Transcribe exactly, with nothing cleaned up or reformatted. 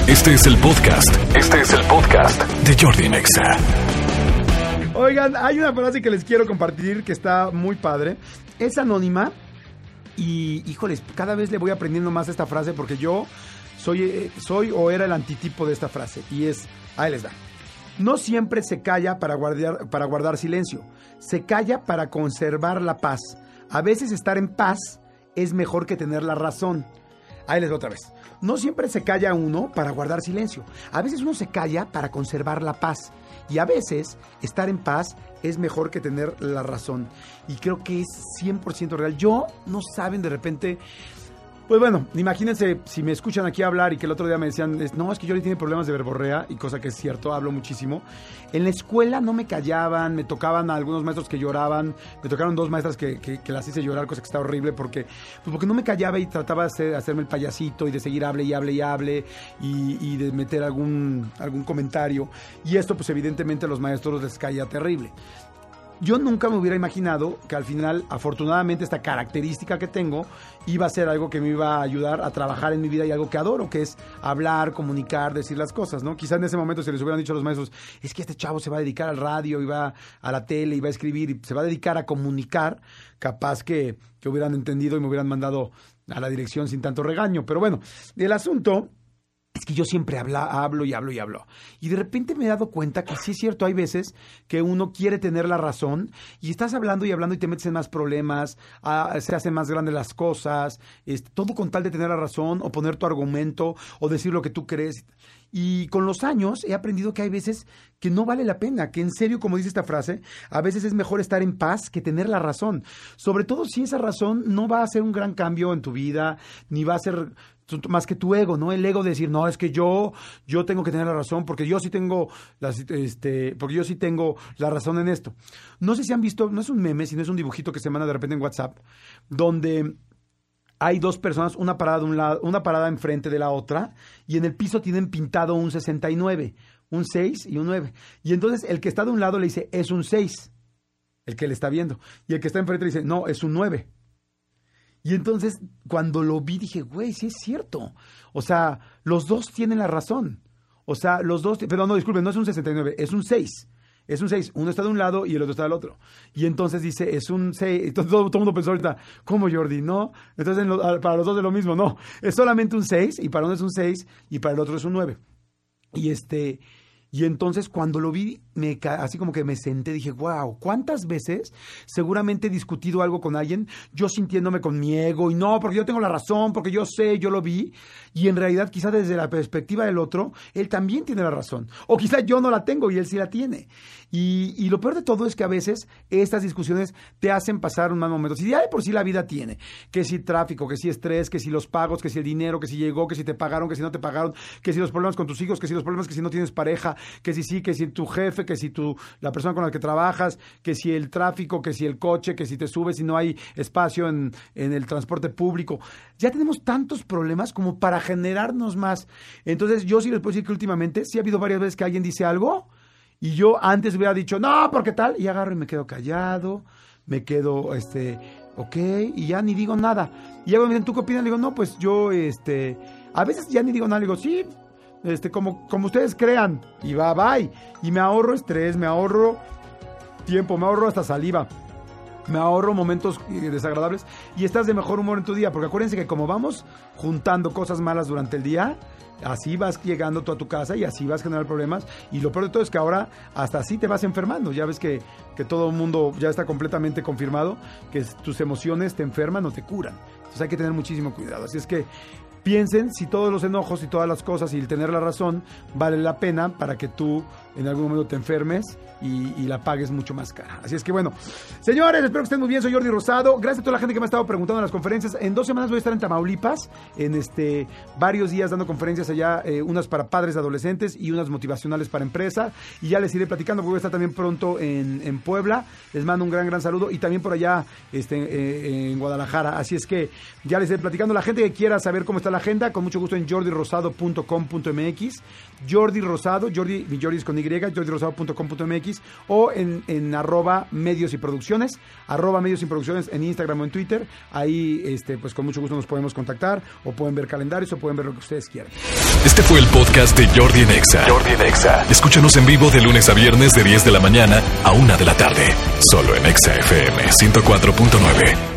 Este es el podcast. Este es el podcast de Jordi Nexa. Oigan, hay una frase que les quiero compartir que está muy padre. Es anónima y, híjoles, cada vez le voy aprendiendo más esta frase porque yo soy, soy o era el antitipo de esta frase. Y es, ahí les da. No siempre se calla para guardar, para guardar silencio. Se calla para conservar la paz. A veces estar en paz es mejor que tener la razón. Ahí les doy otra vez. No siempre se calla uno para guardar silencio. A veces uno se calla para conservar la paz. Y a veces estar en paz es mejor que tener la razón. Y creo que es cien por ciento real. Yo, no saben, de repente... Pues bueno, imagínense si me escuchan aquí hablar y que el otro día me decían, no, es que Jordi tiene problemas de verborrea, y cosa que es cierto, hablo muchísimo. En la escuela no me callaban, me tocaban a algunos maestros que lloraban, me tocaron dos maestras que, que, que las hice llorar, cosa que está horrible, porque, pues porque no me callaba y trataba de hacer, hacerme el payasito y de seguir hable y hable y hable y, y de meter algún, algún comentario. Y esto pues evidentemente a los maestros les caía terrible. Yo nunca me hubiera imaginado que al final, afortunadamente, esta característica que tengo iba a ser algo que me iba a ayudar a trabajar en mi vida y algo que adoro, que es hablar, comunicar, decir las cosas, ¿no? Quizá en ese momento se les hubieran dicho a los maestros, es que este chavo se va a dedicar al radio, y va a la tele, y va a escribir, y se va a dedicar a comunicar, capaz que, que hubieran entendido y me hubieran mandado a la dirección sin tanto regaño. Pero bueno, el asunto... es que yo siempre habla, hablo y hablo y hablo. Y de repente me he dado cuenta que sí es cierto, hay veces que uno quiere tener la razón y estás hablando y hablando y te metes en más problemas, ah, se hacen más grandes las cosas, este, todo con tal de tener la razón o poner tu argumento o decir lo que tú crees. Y con los años he aprendido que hay veces que no vale la pena, que en serio, como dice esta frase, a veces es mejor estar en paz que tener la razón. Sobre todo si esa razón no va a hacer un gran cambio en tu vida, ni va a ser más que tu ego, ¿no? El ego de decir, no, es que yo, yo tengo que tener la razón, porque yo sí tengo, las, este, porque yo sí tengo la razón en esto. No sé si han visto, no es un meme, sino es un dibujito que se manda de repente en WhatsApp, donde hay dos personas, una parada de un lado, una parada enfrente de la otra, y en el piso tienen pintado un sesenta y nueve, un seis y un nueve. Y entonces el que está de un lado le dice, es un seis, el que le está viendo. Y el que está enfrente le dice, no, es un nueve. Y entonces, cuando lo vi, dije, güey, sí es cierto. O sea, los dos tienen la razón. O sea, los dos... Perdón, no, disculpen, no es un sesenta y nueve, es un seis. Es un seis. Uno está de un lado y el otro está del otro. Y entonces dice, es un seis. Entonces todo, todo el mundo pensó ahorita, ¿cómo, Jordi? No. Entonces, en lo, para los dos es lo mismo. No. Es solamente un seis, y para uno es un seis, y para el otro es un nueve. Y este... Y entonces cuando lo vi, me, así como que me senté, dije, wow, ¿cuántas veces seguramente he discutido algo con alguien, yo sintiéndome con mi ego, y no, porque yo tengo la razón, porque yo sé, yo lo vi, y en realidad quizás desde la perspectiva del otro, él también tiene la razón, o quizás yo no la tengo y él sí la tiene. Y, y lo peor de todo es que a veces estas discusiones te hacen pasar un mal momento. Si ya de por sí la vida tiene, que si tráfico, que si estrés, que si los pagos, que si el dinero, que si llegó, que si te pagaron, que si no te pagaron, que si los problemas con tus hijos, que si los problemas que si no tienes pareja, que si sí, que si tu jefe, que si tu, la persona con la que trabajas, que si el tráfico, que si el coche, que si te subes y no hay espacio en, en el transporte público. Ya tenemos tantos problemas como para generarnos más. Entonces yo sí les puedo decir que últimamente sí ha habido varias veces que alguien dice algo y yo antes hubiera dicho, no, porque tal, y agarro y me quedo callado, me quedo, este, ok, y ya ni digo nada. Y luego me dicen, ¿tú qué opinas? Le digo, no, pues yo, este, a veces ya ni digo nada, le digo, sí, este, como, como ustedes crean, y va, bye. Y me ahorro estrés, me ahorro tiempo, me ahorro hasta saliva, me ahorro momentos desagradables y estás de mejor humor en tu día, porque acuérdense que como vamos juntando cosas malas durante el día, así vas llegando tú a tu casa y así vas a generar problemas, y lo peor de todo es que ahora hasta así te vas enfermando. Ya ves que, que todo el mundo ya está completamente confirmado que tus emociones te enferman o te curan. Entonces hay que tener muchísimo cuidado. Así es que piensen si todos los enojos y todas las cosas y el tener la razón vale la pena para que tú en algún momento te enfermes y, y la pagues mucho más cara. Así es que bueno, señores, espero que estén muy bien. Soy Jordi Rosado. Gracias a toda la gente que me ha estado preguntando en las conferencias. En dos semanas voy a estar en Tamaulipas, en este varios días dando conferencias allá, eh, unas para padres de adolescentes y unas motivacionales para empresa. Y ya les iré platicando porque voy a estar también pronto en, en Puebla. Les mando un gran, gran saludo. Y también por allá este, eh, en Guadalajara. Así es que ya les iré platicando. La gente que quiera saber cómo está la agenda, con mucho gusto en jordi rosado punto com punto m x. Jordi Rosado, Jordi, mi Jordi es con Y, jordi rosado punto com punto m x o en, en arroba medios y producciones, arroba medios y producciones en Instagram o en Twitter. Ahí, este, pues con mucho gusto nos podemos contactar, o pueden ver calendarios, o pueden ver lo que ustedes quieran. Este fue el podcast de Jordi en Exa. Jordi en Exa. Escúchanos en vivo de lunes a viernes de diez de la mañana a una de la tarde. Solo en Exa F M ciento cuatro punto nueve.